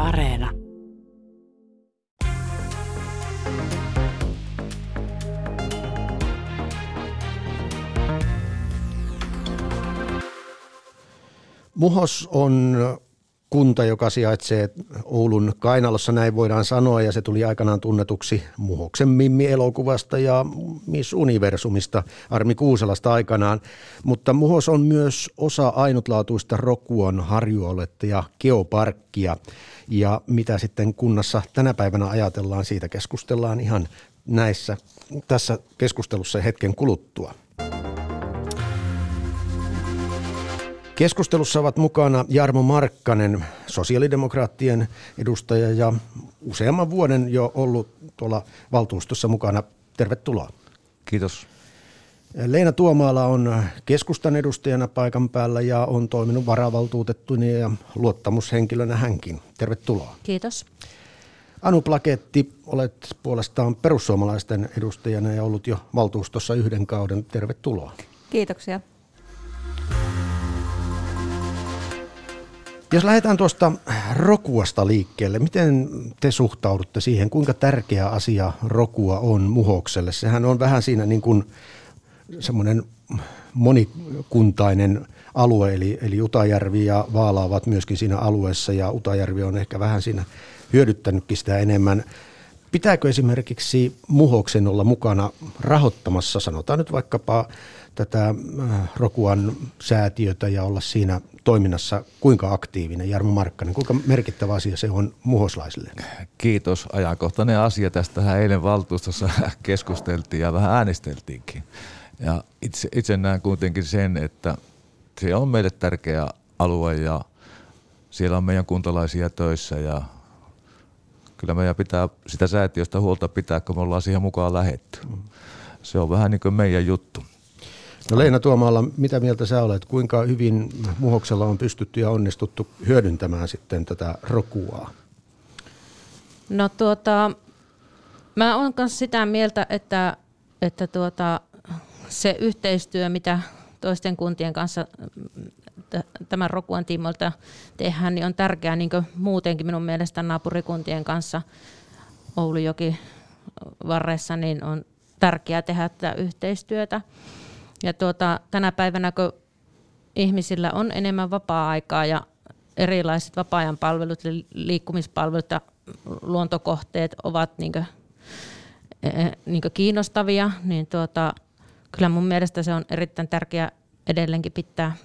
Areena. Muhos on kunta, joka sijaitsee Oulun kainalossa, näin voidaan sanoa, ja se tuli aikanaan tunnetuksi Muhoksen Mimmi-elokuvasta ja Miss Universumista Armi Kuuselasta aikanaan. Mutta Muhos on myös osa ainutlaatuista Rokuan harjualuetta ja geoparkkia. Ja mitä sitten kunnassa tänä päivänä ajatellaan, siitä keskustellaan ihan tässä keskustelussa hetken kuluttua. Keskustelussa ovat mukana Jarmo Markkanen, sosiaalidemokraattien edustaja ja useamman vuoden jo ollut tuolla valtuustossa mukana. Tervetuloa. Kiitos. Leena Tuomaala on keskustan edustajana paikan päällä ja on toiminut varavaltuutettuna ja luottamushenkilönä hänkin. Tervetuloa. Kiitos. Anu Plaketti, olet puolestaan perussuomalaisten edustajana ja ollut jo valtuustossa 1 kauden. Tervetuloa. Kiitoksia. Jos lähdetään tuosta Rokuasta liikkeelle, miten te suhtaudutte siihen, kuinka tärkeä asia Rokua on Muhokselle? Sehän on vähän siinä niin kuin semmoinen monikuntainen alue, eli Utajärvi ja Vaala ovat myöskin siinä alueessa, ja Utajärvi on ehkä vähän siinä hyödyttänytkin sitä enemmän. Pitääkö esimerkiksi Muhoksen olla mukana rahoittamassa, sanotaan nyt vaikkapa tätä Rokuan säätiötä ja olla siinä toiminnassa kuinka aktiivinen? Jarmo Markkanen, kuinka merkittävä asia se on muhoslaisille? Kiitos. Ajankohtainen asia. Tästähän eilen valtuustossa keskusteltiin ja vähän äänesteltiinkin. Ja itse näen kuitenkin sen, että se on meille tärkeä alue ja siellä on meidän kuntalaisia töissä ja kyllä meidän pitää sitä säätiöstä huolta pitää, kun me ollaan siihen mukaan lähetty. Se on vähän niin kuin meidän juttu. No Leena Tuomaala, mitä mieltä sä olet? Kuinka hyvin Muhoksella on pystytty ja onnistuttu hyödyntämään sitten tätä Rokuaa? No mä oon kanssa sitä mieltä, että se yhteistyö, mitä toisten kuntien kanssa tämän Rokuan tiimoilta tehdään, niin on tärkeää niin kuin muutenkin minun mielestä naapurikuntien kanssa Oulujoki varressa, niin on tärkeää tehdä tätä yhteistyötä. Ja tänä päivänä, kun ihmisillä on enemmän vapaa-aikaa ja erilaiset vapaa-ajan palvelut, liikkumispalvelut ja luontokohteet ovat niin kuin kiinnostavia, niin kyllä mun mielestä se on erittäin tärkeää edelleenkin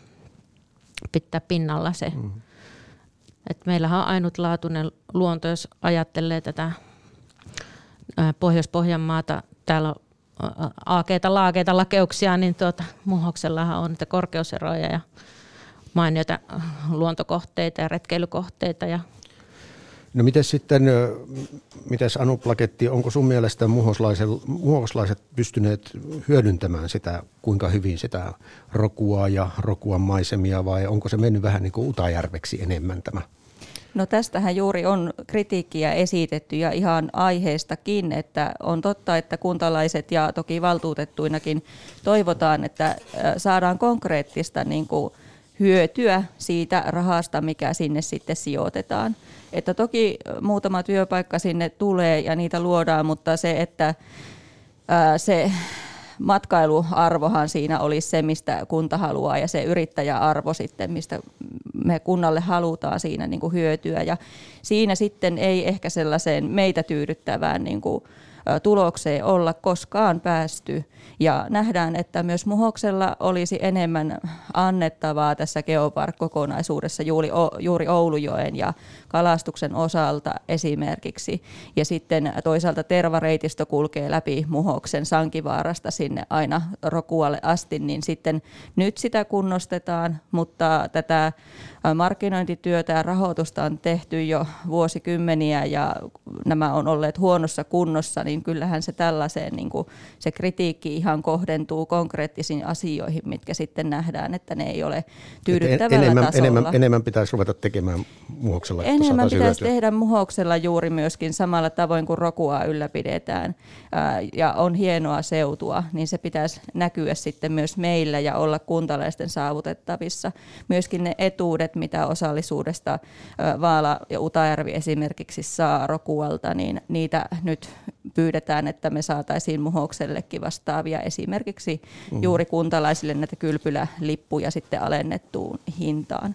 pitää pinnalla se. Mm-hmm. Et meillähän on ainutlaatuinen luonto, jos ajattelee tätä Pohjois-Pohjanmaata, täällä on aakeita lakeuksia, niin Muhoksellahan on niitä korkeuseroja ja mainioita luontokohteita ja retkeilykohteita. No mites Anu Plaketti, onko sun mielestä muhoslaiset pystyneet hyödyntämään sitä, kuinka hyvin sitä Rokua ja Rokuan maisemia, vai onko se mennyt vähän niin kuin Utajärveksi enemmän tämä? No tästähän juuri on kritiikkiä esitetty ja ihan aiheestakin, että on totta, että kuntalaiset ja toki valtuutettuinakin toivotaan, että saadaan konkreettista niin kuin hyötyä siitä rahasta, mikä sinne sitten sijoitetaan. Että toki muutama työpaikka sinne tulee ja niitä luodaan, mutta se, että se matkailuarvohan siinä olisi se, mistä kunta haluaa ja se yrittäjäarvo sitten, mistä me kunnalle halutaan siinä niin kuin hyötyä. Ja siinä sitten ei ehkä sellaiseen meitä tyydyttävään niin kuin tulokseen olla koskaan päästy. Ja nähdään, että myös Muhoksella olisi enemmän annettavaa tässä geopark-kokonaisuudessa juuri Oulujoen ja kalastuksen osalta esimerkiksi. Ja sitten toisaalta tervareitisto kulkee läpi Muhoksen Sankivaarasta sinne aina Rokualle asti, niin sitten nyt sitä kunnostetaan, mutta tätä markkinointityötä ja rahoitusta on tehty jo vuosikymmeniä ja nämä on olleet huonossa kunnossa, niin kyllähän se tällaiseen niin kuin se kritiikki ihan kohdentuu konkreettisiin asioihin, mitkä sitten nähdään, että ne ei ole tyydyttävällä tasolla. Enemmän pitäisi ruveta tekemään muhoksella. Enemmän pitäisi tehdä muhoksella juuri myöskin samalla tavoin kuin rokua ylläpidetään ja on hienoa seutua, niin se pitäisi näkyä sitten myös meillä ja olla kuntalaisten saavutettavissa. Myöskin ne etuudet, mitä osallisuudesta Vaala ja Utajärvi esimerkiksi saa rokualta, niin niitä nyt pyydetään, että me saataisiin muhoksellekin vastaavia esimerkiksi juuri kuntalaisille näitä kylpylälippuja sitten alennettuun hintaan.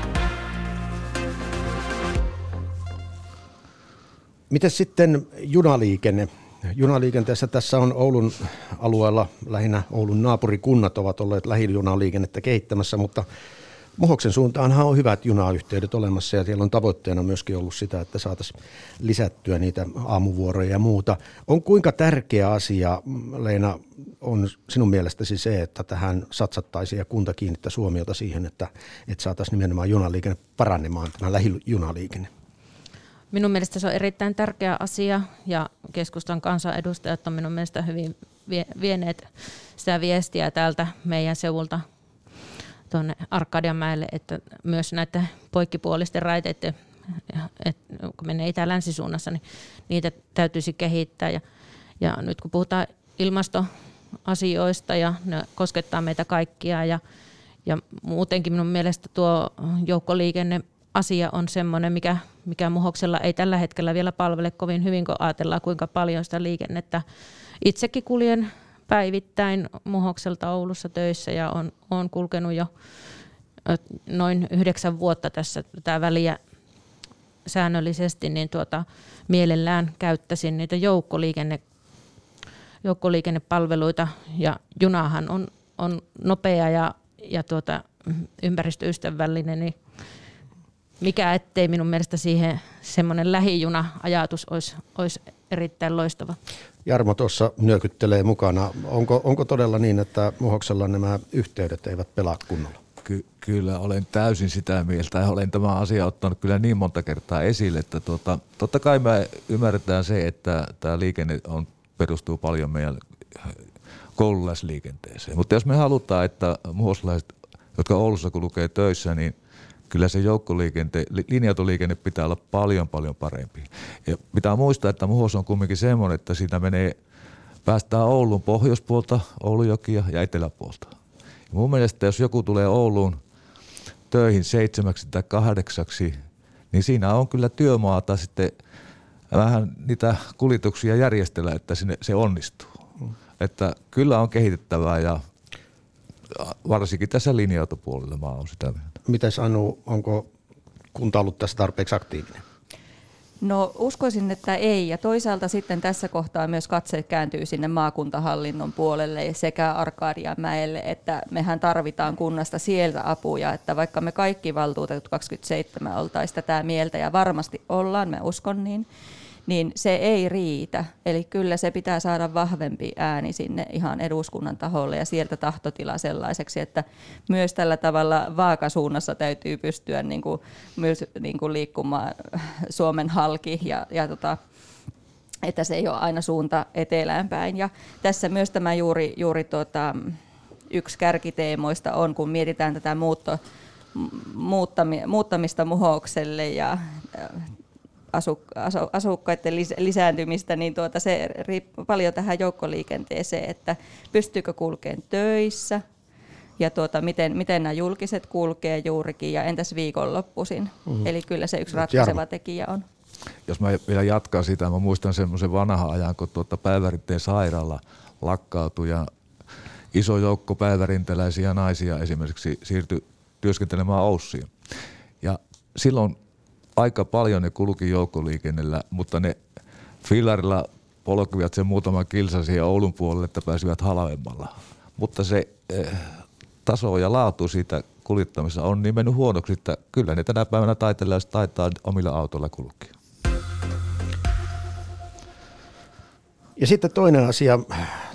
Miten sitten junaliikenne? Junaliikenteessä tässä on Oulun alueella, lähinnä Oulun naapurikunnat ovat olleet lähijunaliikennettä kehittämässä, mutta Muhoksen suuntaanhan on hyvät junayhteydet olemassa ja siellä on tavoitteena myöskin ollut sitä, että saataisiin lisättyä niitä aamuvuoroja ja muuta. On kuinka tärkeä asia, Leena, on sinun mielestäsi se, että tähän satsattaisiin ja kunta kiinnittää huomiota siihen, että saataisiin nimenomaan junaliikenne paranemaan, tämä lähijunaliikenne? Minun mielestä se on erittäin tärkeä asia ja keskustan kansanedustajat on minun mielestä hyvin vieneet sitä viestiä täältä meidän seudulta tuonne Arkadianmäelle, että myös näiden poikkipuolisten raiteiden, kun menee itä-länsisuunnassa, niin niitä täytyisi kehittää. Ja nyt kun puhutaan ilmastoasioista ja ne koskettaa meitä kaikkia ja muutenkin minun mielestä tuo joukkoliikenneasia on semmoinen, mikä Muhoksella ei tällä hetkellä vielä palvele kovin hyvin, kun ajatellaan kuinka paljon sitä liikennettä. Itsekin kuljen päivittäin Muhokselta Oulussa töissä ja on kulkenut jo noin 9 vuotta tässä tätä väliä säännöllisesti, niin mielellään käyttäisin niitä joukkoliikennepalveluita ja junahan on nopea ja ympäristöystävällinen, niin mikä ettei minun mielestä siihen semmoinen lähijuna-ajatus olisi erittäin loistava. Jarmo tuossa nyökyttelee mukana. Onko todella niin, että Muhoksella nämä yhteydet eivät pelaa kunnolla? Kyllä, olen täysin sitä mieltä ja olen tämä asia ottanut kyllä niin monta kertaa esille, että totta kai me ymmärretään se, että tämä liikenne perustuu paljon meidän koululaisliikenteeseen. Mutta jos me halutaan, että muhoslaiset, jotka Oulussa kulkee töissä, niin kyllä se linja-autoliikenne pitää olla paljon parempi. Ja pitää muistaa, että Muhos on kumminkin semmoinen, että siinä päästään Oulun pohjoispuolta, Oulujokia ja eteläpuolta. Ja mun mielestä jos joku tulee Ouluun töihin 7 tai 8, niin siinä on kyllä työmaata sitten vähän niitä kuljetuksia järjestellä, että se onnistuu. Että kyllä on kehitettävää ja varsinkin tässä linja-autopuolella mä oon sitä mieltä. Mites Anu, onko kunta ollut tässä tarpeeksi aktiivinen? No uskoisin, että ei. Ja toisaalta sitten tässä kohtaa myös katse kääntyy sinne maakuntahallinnon puolelle sekä Arkadianmäelle, että mehän tarvitaan kunnasta sieltä apuja, että vaikka me kaikki valtuutetut 27 oltaisiin tätä mieltä ja varmasti ollaan, mä uskon niin se ei riitä. Eli kyllä se pitää saada vahvempi ääni sinne ihan eduskunnan taholle ja sieltä tahtotila sellaiseksi, että myös tällä tavalla vaakasuunnassa täytyy pystyä myös liikkumaan Suomen halki ja että se ei ole aina suunta etelään päin. Ja tässä myös tämä juuri yksi kärkiteemoista on, kun mietitään tätä muuttamista Muhokselle ja asukkaiden lisääntymistä, niin se riippuu paljon tähän joukkoliikenteeseen, että pystyykö kulkemaan töissä ja miten nämä julkiset kulkee juurikin ja entäs viikonloppuisin. Eli kyllä se yksi ratkaiseva tekijä on. Jos mä vielä jatkan sitä, mä muistan semmoisen vanhan ajan, kun Päivärinteen sairaala lakkautui ja iso joukko päivärinteläisiä naisia esimerkiksi siirtyi työskentelemään Oussiin. Ja silloin aika paljon ne kulki joukkoliikennellä, mutta ne fillarilla polkivat sen muutaman kilsan siihen Oulun puolelle, että pääsivät halvemmalla. Mutta se taso ja laatu siitä kuljettamisessa on niin mennyt huonoksi, että kyllä ne tänä päivänä taitelaiset taitaa omilla autoilla kulkea. Ja sitten toinen asia.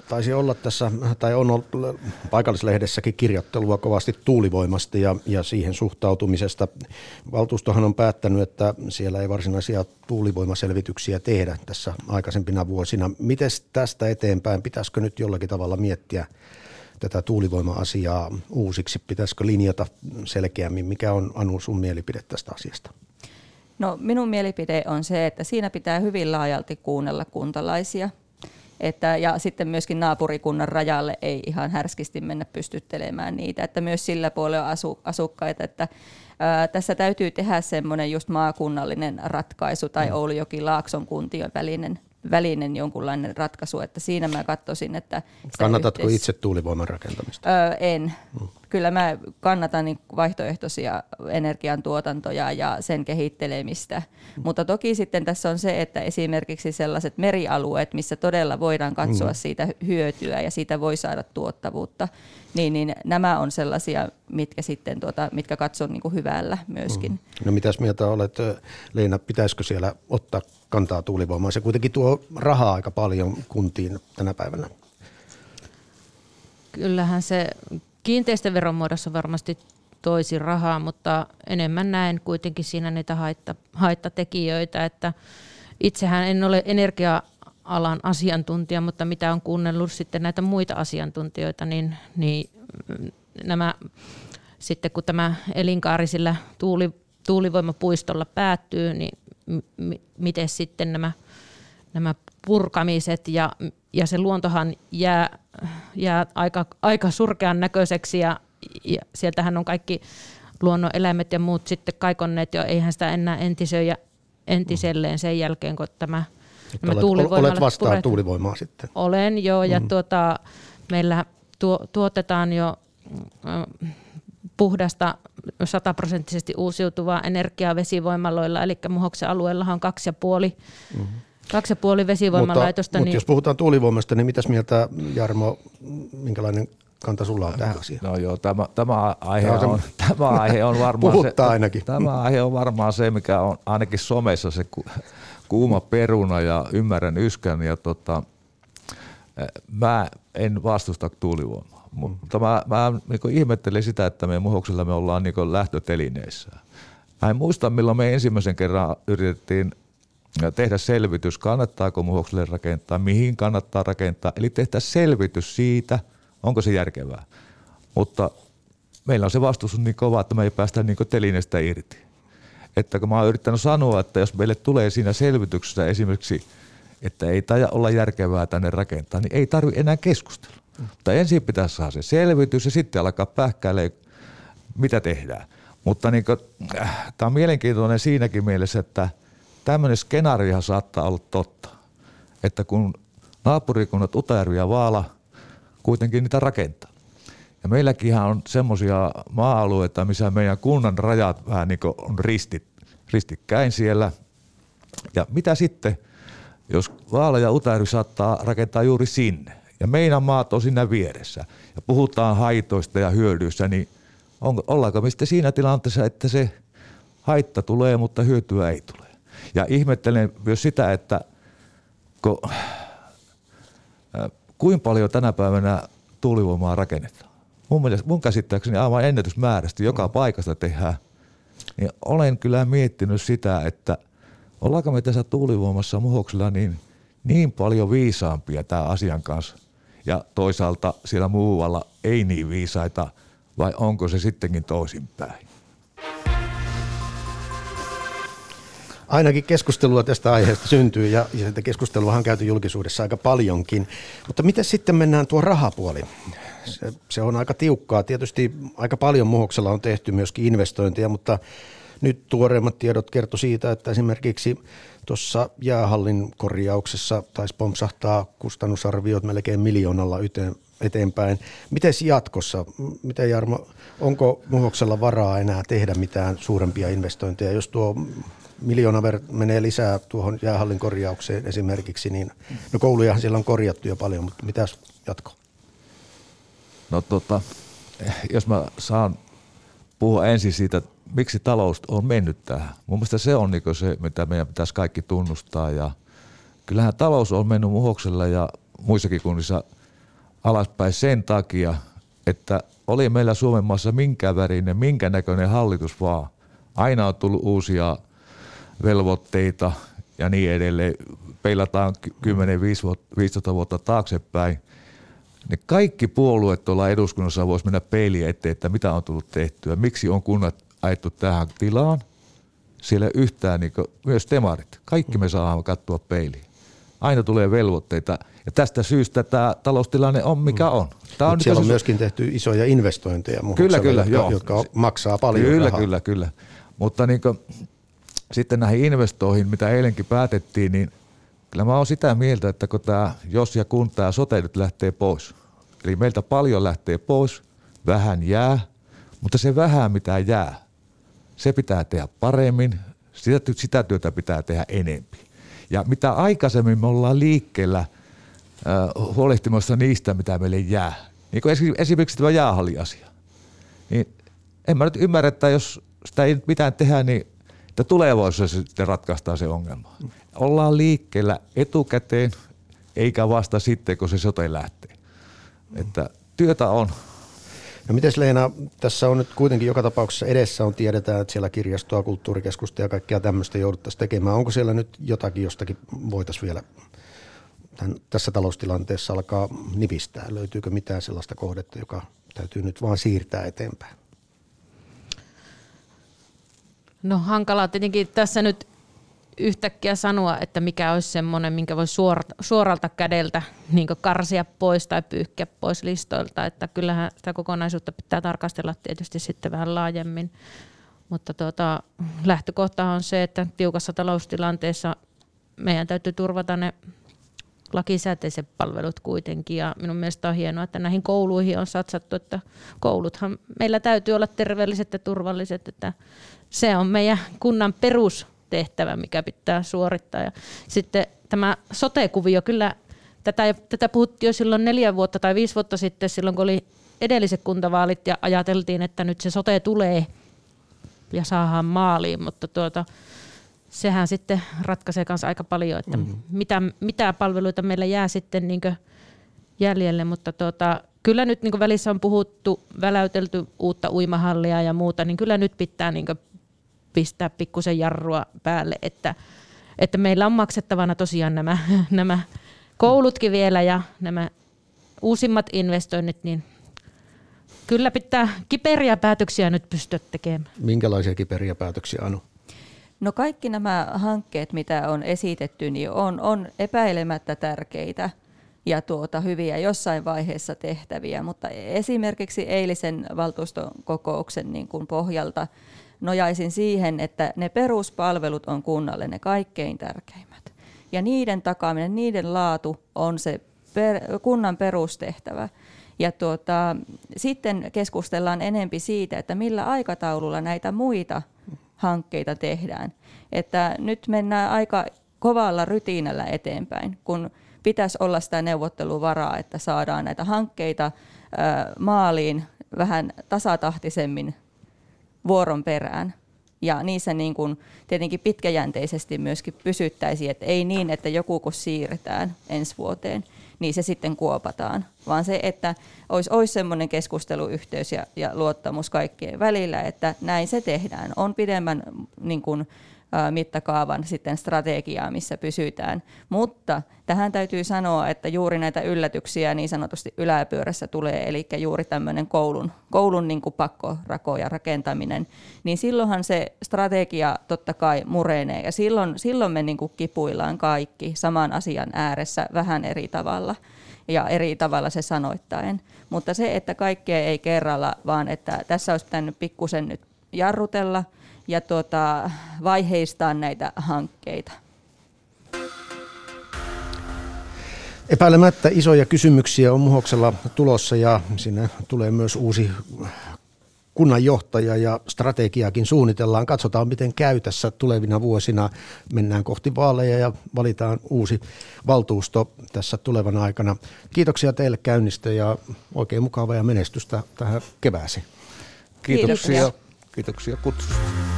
taisi olla tässä, tai on ollut paikallislehdessäkin kirjoittelua kovasti tuulivoimasta ja siihen suhtautumisesta. Valtuustohan on päättänyt, että siellä ei varsinaisia tuulivoimaselvityksiä tehdä tässä aikaisempina vuosina. Miten tästä eteenpäin, pitäisikö nyt jollakin tavalla miettiä tätä tuulivoima-asiaa uusiksi? Pitäisikö linjata selkeämmin? Mikä on, Anu, sun mielipide tästä asiasta? No, minun mielipide on se, että siinä pitää hyvin laajalti kuunnella kuntalaisia. Ja sitten myöskin naapurikunnan rajalle ei ihan härskisti mennä pystyttelemään niitä, että myös sillä puolella on asukkaita, että tässä täytyy tehdä semmoinen just maakunnallinen ratkaisu tai Oulujoki-Laakson kuntien välinen jonkunlainen ratkaisu, että siinä mä katsoisin, että... Kannatatko itse tuulivoiman rakentamista? En. Kyllä mä kannatan vaihtoehtoisia energiantuotantoja ja sen kehittelemistä, mutta toki sitten tässä on se, että esimerkiksi sellaiset merialueet, missä todella voidaan katsoa siitä hyötyä ja siitä voi saada tuottavuutta, niin nämä on sellaisia, mitkä sitten mitkä katson niin kuin hyvällä myöskin. No mitäs mieltä olet, Leena, pitäisikö siellä ottaa kantaa tuulivoimaa? Se kuitenkin tuo rahaa aika paljon kuntiin tänä päivänä. Kyllähän se kiinteistöveron muodossa varmasti toisi rahaa, mutta enemmän näen kuitenkin siinä niitä haittatekijöitä, että itsehän en ole energia-alan asiantuntija, mutta mitä on kuunnellut sitten näitä muita asiantuntijoita, niin nämä sitten kun tämä elinkaari sillä tuulivoimapuistolla päättyy, niin miten sitten nämä purkamiset ja se luontohan jää aika surkean näköiseksi ja sieltähän on kaikki luonnon eläimet ja muut sitten kaikonneet jo, eihän sitä enää entiselleen sen jälkeen, kun nämä tuulivoimalat olet vastaan tuulivoimaa sitten? Olen joo, ja meillä tuotetaan jo puhdasta 100% uusiutuvaa energiaa vesivoimaloilla, eli Muhoksen alueellahan on 2,5 vesivoimalaitosta. Mutta jos puhutaan tuulivoimasta, niin mitäs mieltä, Jarmo, minkälainen kanta sulla on tähän asiaan? No joo, tämä aihe on varmaan tämä aihe on varmaan se, mikä on ainakin somessa se kuuma peruna, ja ymmärrän yskän, ja mä en vastusta tuulivoimaa. Mutta mä niin ihmettelen sitä, että meidän Muhoksella me ollaan niin lähtötelineissä. Mä en muista, milloin me ensimmäisen kerran yritettiin tehdä selvitys, kannattaako Muhokselle rakentaa, mihin kannattaa rakentaa. Eli tehdä selvitys siitä, onko se järkevää. Mutta meillä on se vastustus niin kova, että me ei päästä niin telineestä irti. Että kun mä oon yrittänyt sanoa, että jos meille tulee siinä selvityksessä esimerkiksi, että ei taida olla järkevää tänne rakentaa, niin ei tarvitse enää keskustella. Mutta ensin pitäisi saada se selvitys ja sitten alkaa pähkäilemään, mitä tehdään. Mutta niin tämä on mielenkiintoinen siinäkin mielessä, että tämmöinen skenaario saattaa olla totta. Että kun naapurikunnat Utajärvi ja Vaala kuitenkin niitä rakentaa. Ja meilläkin on semmoisia maa-alueita, missä meidän kunnan rajat vähän niin kuin on ristikkäin siellä. Ja mitä sitten, jos Vaala ja Utajärvi saattaa rakentaa juuri sinne? Ja meidän maat on siinä vieressä ja puhutaan haitoista ja hyödyistä, niin ollaanko me sitten siinä tilanteessa, että se haitta tulee, mutta hyötyä ei tule. Ja ihmettelen myös sitä, että kuinka paljon tänä päivänä tuulivoimaa rakennetaan. Mun käsittääkseni aivan ennätysmääräisesti joka paikasta tehdään. Niin olen kyllä miettinyt sitä, että ollaanko me tässä tuulivoimassa Muhoksella niin paljon viisaampia tämän asian kanssa. Ja toisaalta siellä muualla ei niin viisaita, vai onko se sittenkin toisinpäin? Ainakin keskustelua tästä aiheesta syntyy ja sitä keskustelua on käyty julkisuudessa aika paljonkin. Mutta miten sitten mennään tuo rahapuoli? Se on aika tiukkaa. Tietysti aika paljon Muhoksella on tehty myöskin investointeja, mutta nyt tuoreimmat tiedot kertoi siitä, että esimerkiksi tuossa jäähallin korjauksessa taisi pompsahtaa kustannusarviot melkein 1 miljoonalla eteenpäin. Miten jatkossa? Miten, Jarmo, onko Muhoksella varaa enää tehdä mitään suurempia investointeja? Jos tuo 1 miljoona menee lisää tuohon jäähallin korjaukseen esimerkiksi, niin no koulujahan siellä on korjattu jo paljon, mutta mitäs jatko? No jos mä saan puhua ensin siitä, miksi talous on mennyt tähän. Mun mielestä se on niin se, mitä meidän pitäisi kaikki tunnustaa. Ja kyllähän talous on mennyt Muhoksella ja muissakin kunnissa alaspäin sen takia, että oli meillä Suomen maassa minkä värinen, minkä näköinen hallitus vaan. Aina on tullut uusia velvoitteita ja niin edelleen. Peilataan 10-15 vuotta taaksepäin. Ne kaikki puolueet tuolla eduskunnassa voisi mennä peiliin eteen, että mitä on tullut tehtyä. Miksi on kunnat ajettu tähän tilaan? Siellä ei yhtään, niin myös demarit. Kaikki me saadaan katsoa peiliin. Aina tulee velvoitteita. Ja tästä syystä tämä taloustilanne on mikä on. Siellä on myöskin tehty isoja investointeja, jotka maksaa paljon rahaa. Kyllä. Mutta niin kuin, sitten näihin investoihin, mitä eilenkin päätettiin, niin kyllä mä oon sitä mieltä, että kun tämä jos ja kun tämä sote nyt lähtee pois. Eli meiltä paljon lähtee pois, vähän jää, mutta se vähän mitä jää, se pitää tehdä paremmin, sitä työtä pitää tehdä enemmän. Ja mitä aikaisemmin me ollaan liikkeellä huolehtimassa niistä, mitä meille jää, niin kuin esimerkiksi tämä jäähalliasia, niin en mä nyt ymmärrä, että jos sitä ei mitään tehdä, niin että tulevaisuudessa sitten ratkaistaan se ongelma. Ollaan liikkeellä etukäteen, eikä vasta sitten, kun se sote lähtee. Että työtä on. No mites Leena, tässä on nyt kuitenkin joka tapauksessa edessä tiedetään, että siellä kirjastoa, kulttuurikeskusta ja kaikkea tämmöistä jouduttaisiin tekemään. Onko siellä nyt jotakin, jostakin voitaisiin vielä tässä taloustilanteessa alkaa nipistää? Löytyykö mitään sellaista kohdetta, joka täytyy nyt vaan siirtää eteenpäin? No hankalaa tietenkin tässä nyt yhtäkkiä sanoa, että mikä olisi semmoinen, minkä voi suoralta kädeltä niin karsia pois tai pyyhkiä pois listoilta. Että kyllähän sitä kokonaisuutta pitää tarkastella tietysti sitten vähän laajemmin. Mutta lähtökohta on se, että tiukassa taloustilanteessa meidän täytyy turvata ne lakisääteiset palvelut kuitenkin. Ja minun mielestä on hienoa, että näihin kouluihin on satsattu, että kouluthan meillä täytyy olla terveelliset ja turvalliset, että se on meidän kunnan perustehtävä, mikä pitää suorittaa. Ja sitten tämä sote-kuvio, kyllä tätä puhuttiin jo silloin 4 vuotta tai 5 vuotta sitten, silloin kun oli edelliset kuntavaalit ja ajateltiin, että nyt se sote tulee ja saadaan maaliin, mutta sehän sitten ratkaisee kanssa aika paljon, että mitä palveluita meillä jää sitten niin jäljelle, mutta kyllä nyt niin välissä on puhuttu, väläytelty uutta uimahallia ja muuta, niin kyllä nyt pitää niin pistää pikkusen jarrua päälle, että meillä on maksettavana tosiaan nämä koulutkin vielä ja nämä uusimmat investoinnit, niin kyllä pitää kiperiä päätöksiä nyt pystyä tekemään. Minkälaisia kiperiä päätöksiä, Anu? No kaikki nämä hankkeet, mitä on esitetty, niin on epäilemättä tärkeitä ja hyviä jossain vaiheessa tehtäviä, mutta esimerkiksi eilisen valtuuston kokouksen niin kuin pohjalta nojaisin siihen, että ne peruspalvelut on kunnalle ne kaikkein tärkeimmät. Ja niiden takaaminen, niiden laatu on se kunnan perustehtävä. Ja sitten keskustellaan enempi siitä, että millä aikataululla näitä muita hankkeita tehdään. Että nyt mennään aika kovalla rytiinällä eteenpäin, kun pitäisi olla sitä neuvotteluvaraa, että saadaan näitä hankkeita maaliin vähän tasatahtisemmin vuoron perään. Ja niissä niin kuin tietenkin pitkäjänteisesti myöskin pysyttäisiin, että ei niin, että joku kun siirretään ensi vuoteen, niin se sitten kuopataan. Vaan se, että olisi semmoinen keskusteluyhteys ja luottamus kaikkien välillä, että näin se tehdään. On pidemmän niin kuin, mittakaavan sitten strategiaa, missä pysytään. Mutta tähän täytyy sanoa, että juuri näitä yllätyksiä niin sanotusti yläpyörässä tulee, eli juuri tämmöinen koulun niin kuin pakkorako ja rakentaminen, niin silloinhan se strategia totta kai murenee, ja silloin me niin kuin kipuillaan kaikki saman asian ääressä vähän eri tavalla, ja eri tavalla se sanoittaen. Mutta se, että kaikkea ei kerralla, vaan että tässä olisi pitänyt pikkusen nyt jarrutella, ja vaiheistaan näitä hankkeita. Epäilemättä isoja kysymyksiä on Muhoksella tulossa ja sinne tulee myös uusi kunnanjohtaja ja strategiaakin suunnitellaan. Katsotaan miten käy tässä tulevina vuosina. Mennään kohti vaaleja ja valitaan uusi valtuusto tässä tulevana aikana. Kiitoksia teille käynnistä ja oikein mukavaa ja menestystä tähän kevääseen. Kiitoksia kutsusta.